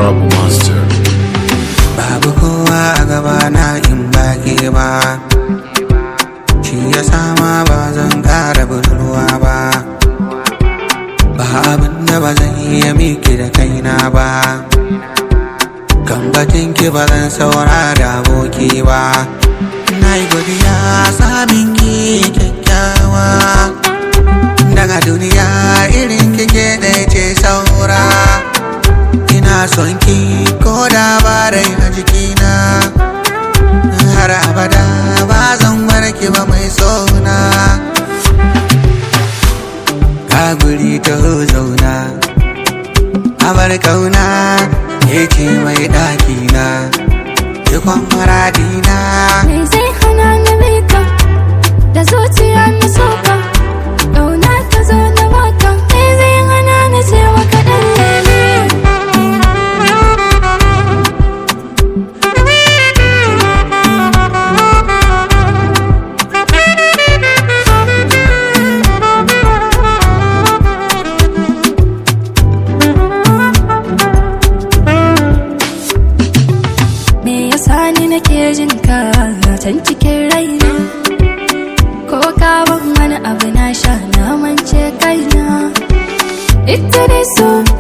Babu Master. Babu kowa a gaba na in baki ba, shi ya sama ba zan kara budurwa ba. Ba abin da ba zan iya miki da kaina ba, kan batinki ba zan saurara aboki ba. Na yi godiya samin ki kyakkyawa, daga duniya irin kike ɗaya ce saura. Ina son ki ko da ba rai a jikina, har abada ba zan bar ki ba mai sona. Ka guri ta zauna, abar kauna ke ce mai ɗakina, cikon maradina. Me zai hana ni bika da zuciya na soka, ƙauna ta zo na baka. Me zai hana ni cewa kaɗan ne. Me yasa ni nake jin ka can cikin raina, ko ka ban wani abu na sha na mance kaina. Ita dai so